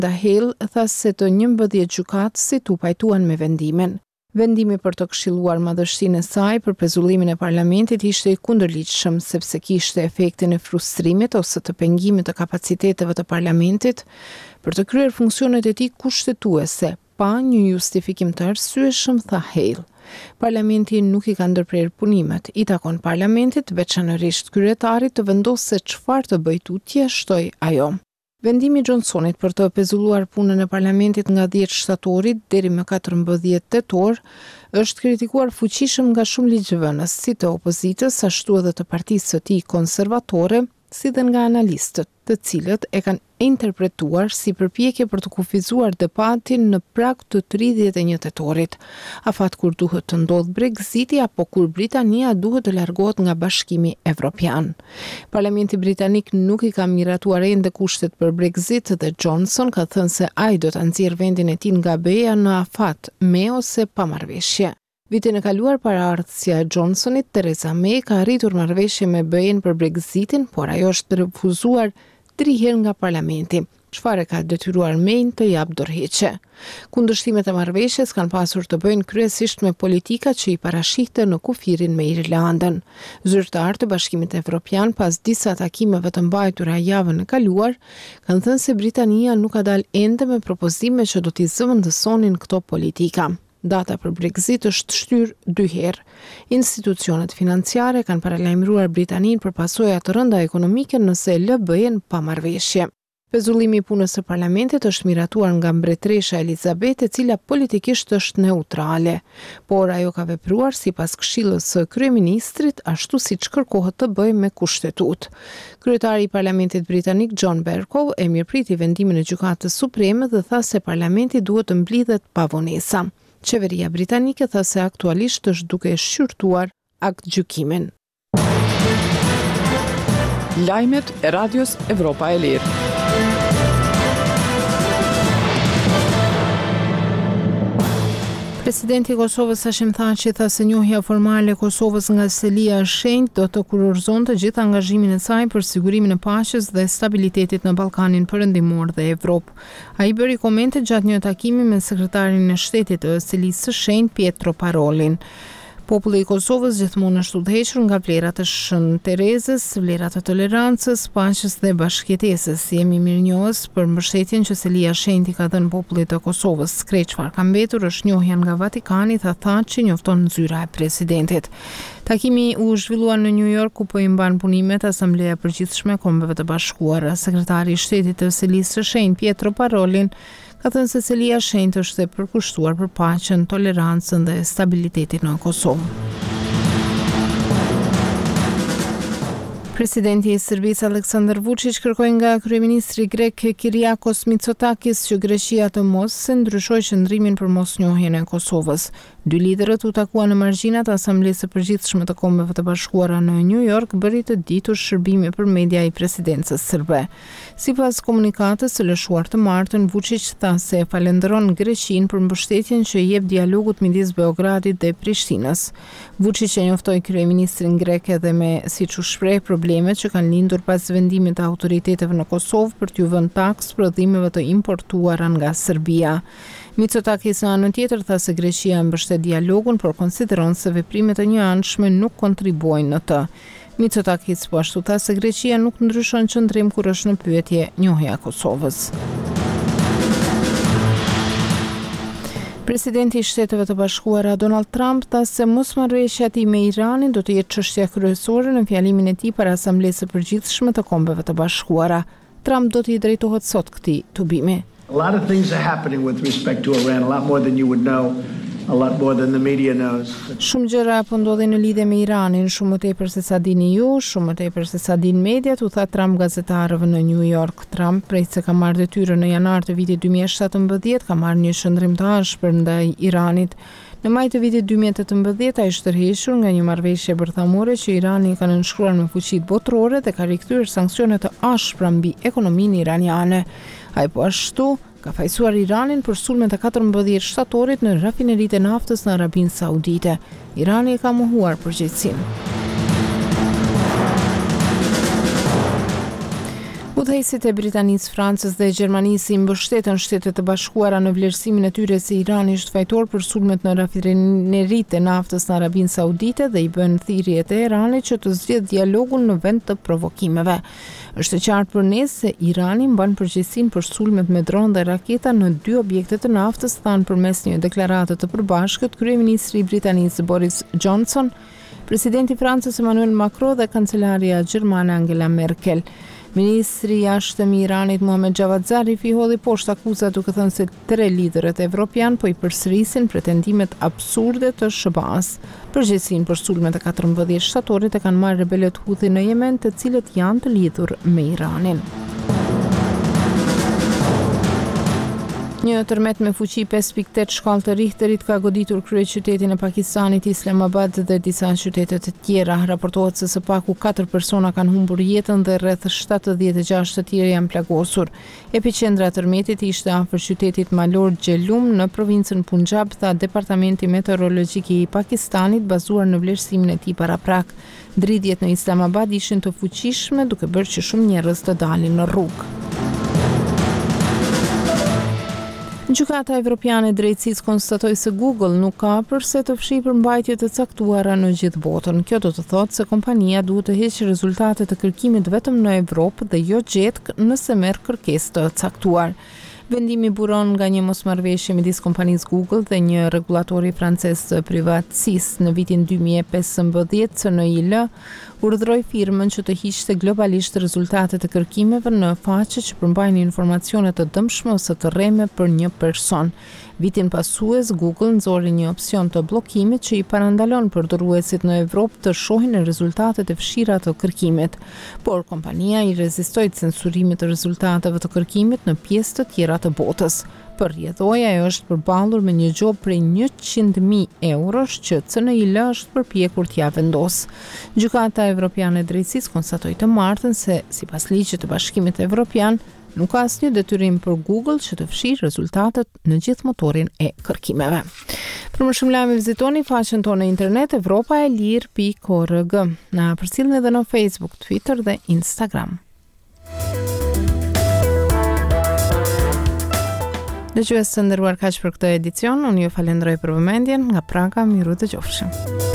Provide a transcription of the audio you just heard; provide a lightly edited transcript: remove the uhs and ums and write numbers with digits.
Hill tha se të 11 gjykatësit u pajtuan me vendimin. Vendimi për të këshilluar madhështinë e saj për pezullimin e parlamentit ishte i kundërligjshëm sepse kishte efektin e frustrimit ose të pengimit të kapaciteteve të parlamentit për të kryer funksionet e tij kushtetuese, pa një justifikim të arsyeshëm, tha Hale. Parlamenti nuk i ka ndërprer punimet, i takon parlamentit, veçanërisht kryetarit, të vendosë se çfarë të bëjë tutje, shtoi ajo. Vendimi Johnsonit për të pezulluar punën e parlamentit nga 10 shtatorit deri më 14 tetor është kritikuar fuqishëm nga shumë ligjvënës, si të opozitës, ashtu edhe të partisë së tij konservatore, si dhe nga analistët, të cilët e kanë interpretuar si përpjekje për të kufizuar debatin në prag të 31 tetorit, afat kur duhet të ndodhë Brexiti apo kur Britania duhet të largohet nga Bashkimi Evropian. Parlamenti britanik nuk i ka miratuar ende kushtet për Brexit dhe Johnson ka thënë se ai do ta nxjerrë vendin e tij nga BE-ja në afat me ose pa marrëveshje. Vitin e kaluar paraardhësja e Johnsonit, Theresa May, ka arritur marrëveshje me BE-n për Brexitin, por ajo është refuzuar 3 herë nga parlamenti, çfarë ka detyruar May të japë dorëheqje. Kundërshtimet e marrëveshjes kanë pasur të bëjnë kryesisht me politika që i parashihte në kufirin me Irlandën. Zyrtarë të Bashkimit Evropian, pas disa takimeve të mbajtura javën e kaluar, kanë thënë se Britania nuk ka dalë ende me propozime që do t'i zëvendësonin këto politika. Data për Brexit është shtyr 2 herë. Institucionet financiare kanë paralajmëruar Britaninë për pasoja të rënda ekonomike nëse lë BE-n pa marrëveshje. Pezullimi i punës së parlamentit është miratuar nga mbretëresha Elizabeth, e cila politikisht është neutrale, por ajo ka vepruar sipas këshillës së kryeministrit, ashtu siç kërkohet të bëjë me kushtetut. Kryetari i parlamentit britanik John Bercow e mirëpriti vendimin e Gjykatës Supreme dhe tha se parlamenti duhet të mblidhet pa vonesa. Qeveria britanike tha se aktualisht është duke shqyrtuar aktgjykimin. Lajmet e Radios Evropa e Lirë. Presidenti i Kosovës Hashim Thaçi tha se njohja formale e Kosovës nga Selia e Shenjtë do të kurorëzonte gjithë angazhimin e saj për sigurimin e paqes dhe stabilitetit në Ballkanin Perëndimor dhe Evropë. Ai bëri komente gjatë një takimi me sekretarin e shtetit të Selisë së Shenjtë Pietro Parolin. Populli i Kosovës gjithmonë është udhëhequr nga vlerat e Shën Terezës, vlerat e tolerancës, paqes dhe bashkëjetesës. Jemi mirënjohës për mbështetjen që Selia e Shenjtë ka dhënë popullit të Kosovës. Krejt çfarë ka mbetur është njohja nga Vatikani, tha Thaçi, njofton zyra e presidentit. Takimi u zhvillua në New York, ku po i mban punimet Asambleja e Përgjithshme e Kombeve të Bashkuara. Sekretari i shtetit të Selisë së Shenjtë Pietro Parolin ka thënë se Selia e Shenjtë është e përkushtuar për paqen, tolerancën dhe stabilitetin në Kosovë. Presidenti i Serbisë Aleksandar Vučić kërkoi nga kryeministri grek Kyriakos Mitsotakis që Greqia të mos se ndryshojë qëndrimin për mosnjohjen e Kosovës. Dy liderët u takuan në margjinat e Asamblesë së Përgjithshme të Kombeve të Bashkuara në New York, bëri të ditur shërbimi për media i presidencës serbe. Sipas komunikatës së lëshuar të martën, Vučić tha se falenderon Greqinë për mbështetjen që i jep dialogut midis Beogradit dhe Prishtinës. Vučić e njoftoi kryeministrin grek edhe me, siç u shpreh, problemet që kanë lindur pas vendimit të autoriteteve në Kosovë për t'ju vënë taks prodhimeve të importuara nga Serbia. Mitsotakis në anën tjetër tha se Greqia mbështet dialogun, por konsideron se veprimet e njëanshme nuk kontribuojnë në të. Mitsotakis po ashtu tha se Greqia nuk ndryshon qëndrim kur është në pyetje njohja e Kosovës. Presidenti i Shteteve të Bashkuara Donald Trump tha se mosmarrëveshja e tij me Iranin do të jetë çështja kryesore në fjalimin e tij para Asamblesë së Përgjithshme të Kombeve të Bashkuara. Trump do t'i drejtohet sot këtij tubimi. A lot of things are happening with respect to Iran, a lot more than you would know, a lot more than the media knows. Shumë gjëra po ndodhin në lidhje me Iranin, shumë më tepër se sa dini ju, shumë më tepër se sa din mediat, u tha Trump gazetarëve në New York. Trump prej se ka marrë detyrën në janar të vitit 2017, ka marrë një shëndrim të ashpër ndaj Iranit. Në maj të vitit 2018 ai është tërhequr nga një marrëveshje bërthamore që Irani ka nënshkruar me fuqitë botërore dhe ka rikthyer sanksione të ashpra mbi ekonominë iraniane. Ai po ashtu ka fajsuar Iranin për sulmet e 14 shtatorit në rafineritë e naftës në Arabinë Saudite. Irani e ka mohuar përgjegjësinë. Udhëheqësit e Britanisë, Francës dhe Gjermanisë i mbështetën Shtetet e Bashkuara në vlerësimin e tyre se Irani është fajtor për sulmet në rafineritë e naftës në Arabinë Saudite dhe i bën thirrje e Teheranit që të zgjidhë dialogun në vend të provokimeve. Është e qartë për ne se Irani mban përgjegjësinë për sulmet me dronë dhe raketa në 2 objekte të naftës, thanë përmes një deklarate të përbashkët kryeministri i Britanisë Boris Johnson, presidenti i Francës Emmanuel Macron dhe kancelaria gjermane Angela Merkel. Ministri i jashtëm i Iranit Mohammad Javad Zarif i hodhi poshtë akuzat duke thënë se 3 liderët evropian po i përsërisin pretendimet absurde të SBA-s. Përgjegjësinë për sulmet e 14 shtatorit e kanë marrë rebelët Houthi në Yemen, të cilët janë të lidhur me Iranin. Një tërmet me fuqi 5.8 shkallë të Richterit ka goditur kryeqytetin e Pakistanit Islamabad dhe disa qytete të tjera. Raportohet se së paku 4 persona kanë humbur jetën dhe rreth 76 të tjerë janë plagosur. Epiqendra e tërmetit ishte afër qytetit malor Jhelum në provincën Punjab, tha Departamenti Meteorologjik i Pakistanit, bazuar në vlerësimin e tij paraprak. Dridhjet në Islamabad ishin të fuqishme, duke bërë që shumë njerëz të dalin në rrugë. Gjykata Evropiane e Drejtësisë konstatoi se Google nuk ka përse të fshijë përmbajtje të caktuara në gjithë botën. Kjo do të thotë se kompania duhet të heqë rezultatet e kërkimit vetëm në Evropë dhe jo gjetk nëse merr kërkesë të caktuar. Vendimi buron nga një mosmarrëveshje midis kompanisë Google dhe një rregullatori francez të privatësisë. Në vitin 2015, CNIL urdhëroi firmën që të hiqte globalisht rezultatet e kërkimeve në faqe që përmbajnë informacione të dëmshme ose të rreme për një person. Vitin pasues, Google nxori një opsion të bllokimit që i parandalon përdoruesit në Evropë të shohin rezultatet e fshira të kërkimit, por kompania i rezistoi censurimit të rezultateve të kërkimit në pjesë të tjera të botës. Për rrjedhoj, ajo është përballur me një gjobë prej 100.000 eurosh që CNIL është përpjekur t'ia vendosë. Gjykata Evropiane e Drejtësisë konstatoi të martën se sipas ligjit të Bashkimit Evropian nuk ka asnjë detyrim për Google që të fshijë rezultatet në gjithë motorin e kërkimeve. Për më shumë lajme vizitoni faqen tonë në internet europaelir.org. Na përcjellni edhe në Facebook, Twitter dhe Instagram. Dëgjues të nderuar, kaq për këtë edicion. Unë ju falenderoj për vëmendjen. Nga Praga, miru dëgjofshim.